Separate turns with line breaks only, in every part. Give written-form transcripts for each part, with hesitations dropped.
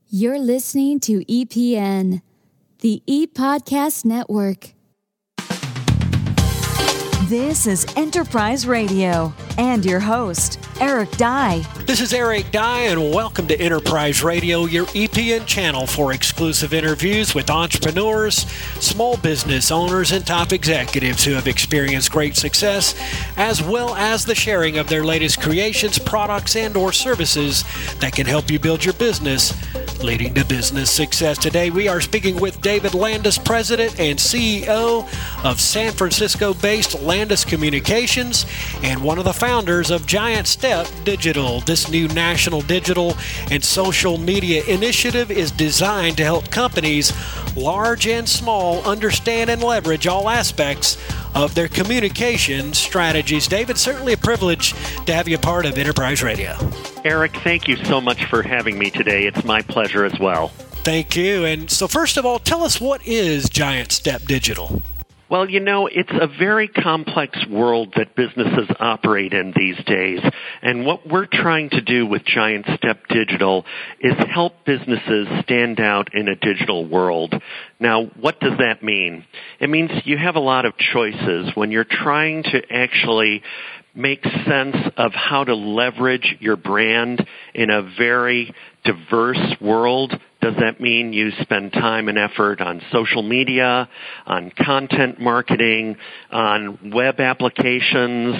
You're listening to EPN, the ePodcast Network. This is Enterprise Radio and your host, Eric Dye.
This is Eric Dye, and welcome to Enterprise Radio, your EPN channel for exclusive interviews with entrepreneurs, small business owners, and top executives who have experienced great success, as well as the sharing of their latest creations, products, and or services that can help you build your business, leading to business success. Today, we are speaking with David Landis, President and CEO of San Francisco-based Landis Communications and one of the founders of Giant Step Digital. This new national digital and social media initiative is designed to help companies, large and small, understand and leverage all aspects of their communication strategies. David, certainly a privilege to have you a part of Enterprise Radio.
Eric, thank you so much for having me today. It's my pleasure as well.
Thank you. And so first of all, tell us, what is Giant Step Digital?
Well, you know, it's a very complex world that businesses operate in these days. And what we're trying to do with Giant Step Digital is help businesses stand out in a digital world. Now, what does that mean? It means you have a lot of choices when you're trying to actually make sense of how to leverage your brand in a very diverse world. Does that mean you spend time and effort on social media, on content marketing, on web applications,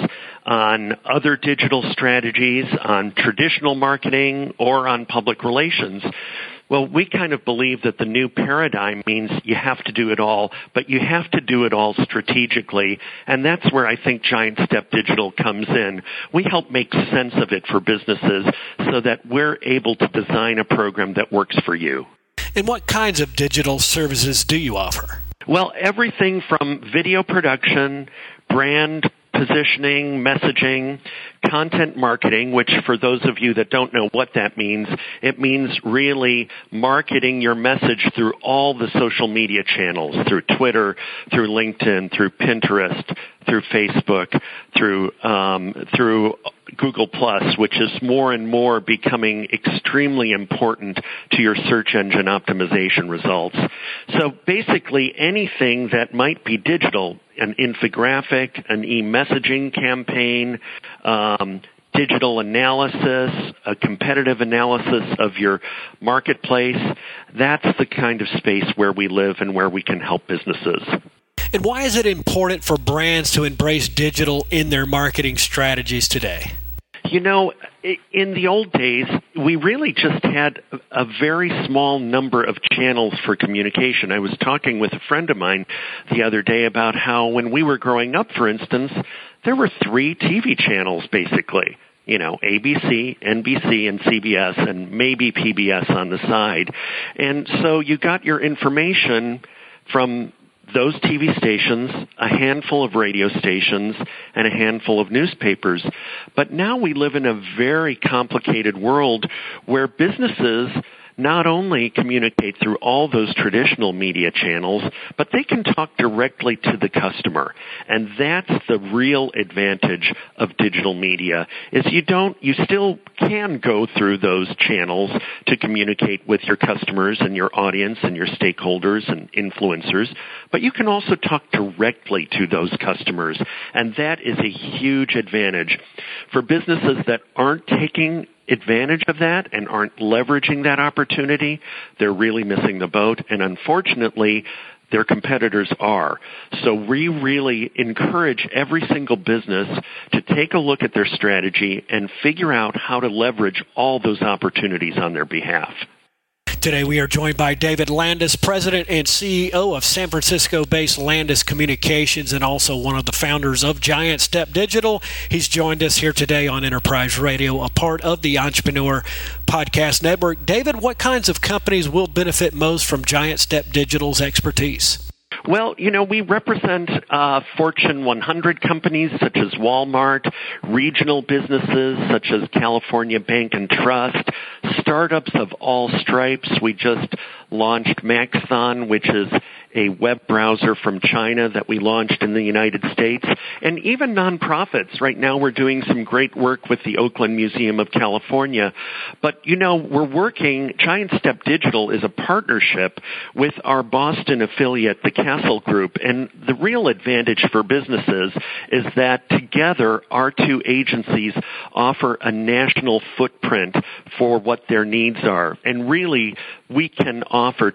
on other digital strategies, on traditional marketing, or on public relations? Well, we kind of believe that the new paradigm means you have to do it all, but you have to do it all strategically, and that's where I think Giant Step Digital comes in. We help make sense of it for businesses so that we're able to design a program that works for you.
And what kinds of digital services do you offer?
Well, everything from video production, brand positioning, messaging, content marketing, which for those of you that don't know what that means, it means really marketing your message through all the social media channels, through Twitter, through LinkedIn, through Pinterest, through Facebook, through Google Plus, which is more and more becoming extremely important to your search engine optimization results. So basically anything that might be digital, an infographic, an e-messaging campaign, digital analysis, a competitive analysis of your marketplace, that's the kind of space where we live and where we can help businesses.
And why is it important for brands to embrace digital in their marketing strategies today?
You know, in the old days, we really just had a very small number of channels for communication. I was talking with a friend of mine the other day about how when we were growing up, for instance, there were 3 TV channels basically. You know, ABC, NBC, and CBS, and maybe PBS on the side. And so you got your information from those TV stations, a handful of radio stations, and a handful of newspapers. But now we live in a very complicated world where businesses not only communicate through all those traditional media channels, but they can talk directly to the customer. And that's the real advantage of digital media, is you still can go through those channels to communicate with your customers and your audience and your stakeholders and influencers, but you can also talk directly to those customers. And that is a huge advantage. For businesses that aren't taking advantage of that and aren't leveraging that opportunity, they're really missing the boat. And unfortunately, their competitors are. So we really encourage every single business to take a look at their strategy and figure out how to leverage all those opportunities on their behalf.
Today we are joined by David Landis, President and CEO of San Francisco-based Landis Communications and also one of the founders of Giant Step Digital. He's joined us here today on Enterprise Radio, a part of the Entrepreneur Podcast Network. David, what kinds of companies will benefit most from Giant Step Digital's expertise?
Well, you know, we represent Fortune 100 companies such as Walmart, regional businesses such as California Bank and Trust, startups of all stripes. We just launched Maxthon, which is a web browser from China that we launched in the United States, and even nonprofits. Right now we're doing some great work with the Oakland Museum of California. But, we're working, Giant Step Digital is a partnership with our Boston affiliate, the Castle Group. And the real advantage for businesses is that together our two agencies offer a national footprint for what their needs are. And really, we can offer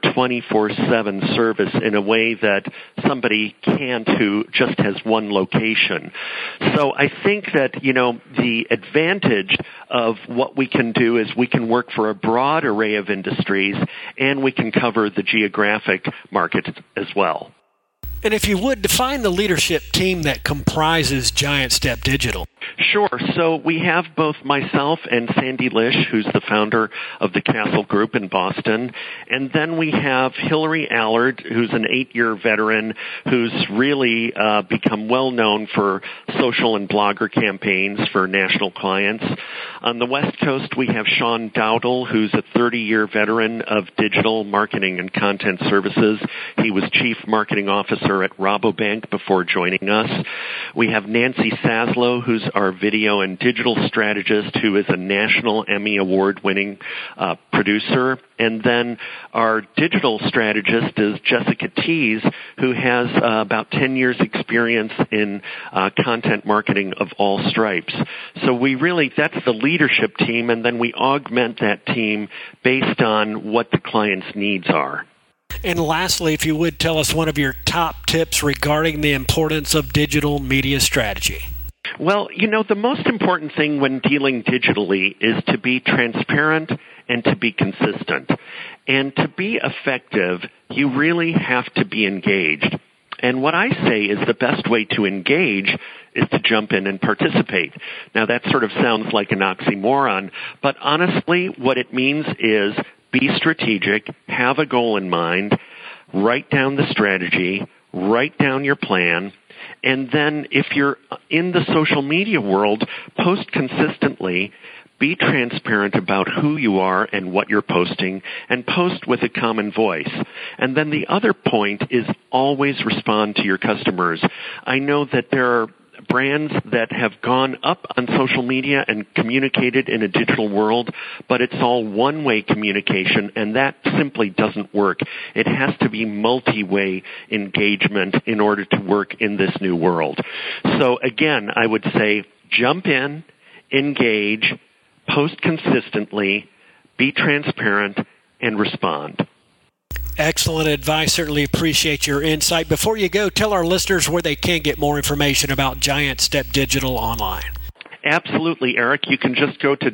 24/7 service in a way that somebody can't who just has one location. So I think that, the advantage of what we can do is we can work for a broad array of industries, and we can cover the geographic market as well.
And if you would, define the leadership team that comprises Giant Step Digital.
Sure. So we have both myself and Sandy Lish, who's the founder of the Castle Group in Boston. And then we have Hillary Allard, who's an 8-year veteran who's really become well known for social and blogger campaigns for national clients. On the West Coast, we have Sean Dowdle, who's a 30-year veteran of digital marketing and content services. He was Chief Marketing Officer at Rabobank before joining us. We have Nancy Saslow, who's our video and digital strategist, who is a national Emmy Award-winning producer. And then our digital strategist is Jessica Tees, who has about 10 years experience in content marketing of all stripes. So that's the leadership team, and then we augment that team based on what the client's needs are.
And lastly, if you would tell us one of your top tips regarding the importance of digital media strategy.
Well, the most important thing when dealing digitally is to be transparent and to be consistent. And to be effective, you really have to be engaged. And what I say is the best way to engage is to jump in and participate. Now, that sort of sounds like an oxymoron, but honestly, what it means is be strategic, have a goal in mind, write down the strategy, write down your plan, and then if you're in the social media world, post consistently, be transparent about who you are and what you're posting, and post with a common voice. And then the other point is always respond to your customers. I know that there are brands that have gone up on social media and communicated in a digital world, but it's all one-way communication, and that simply doesn't work. It has to be multi-way engagement in order to work in this new world. So again, I would say jump in, engage, post consistently, be transparent, and respond.
Excellent advice. Certainly appreciate your insight. Before you go, tell our listeners where they can get more information about Giant Step Digital online.
Absolutely, Eric. You can just go to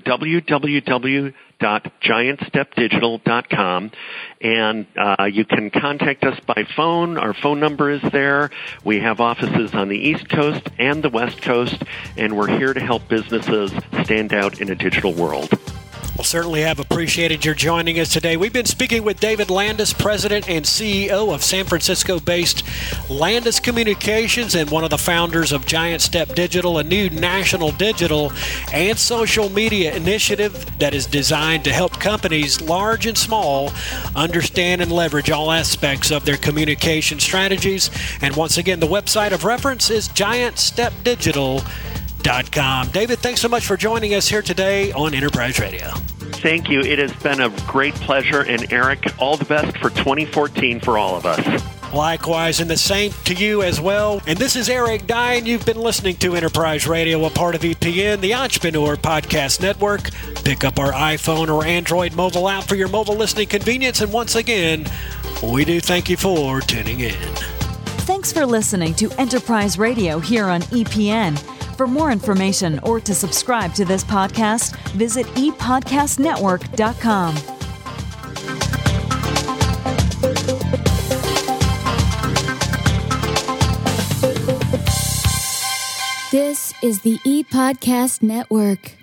www.giantstepdigital.com, and you can contact us by phone. Our phone number is there. We have offices on the East Coast and the West Coast, and we're here to help businesses stand out in a digital world.
Well, certainly have appreciated your joining us today. We've been speaking with David Landis, President and CEO of San Francisco-based Landis Communications and one of the founders of Giant Step Digital, a new national digital and social media initiative that is designed to help companies, large and small, understand and leverage all aspects of their communication strategies. And once again, the website of reference is giantstepdigital.com. David, thanks so much for joining us here today on Enterprise Radio.
Thank you. It has been a great pleasure. And Eric, all the best for 2014 for all of us.
Likewise, and the same to you as well. And this is Eric Dye, and you've been listening to Enterprise Radio, a part of EPN, the Entrepreneur Podcast Network. Pick up our iPhone or Android mobile app for your mobile listening convenience. And once again, we do thank you for tuning in.
Thanks for listening to Enterprise Radio here on EPN. For more information or to subscribe to this podcast, visit epodcastnetwork.com.
This is the ePodcast Network.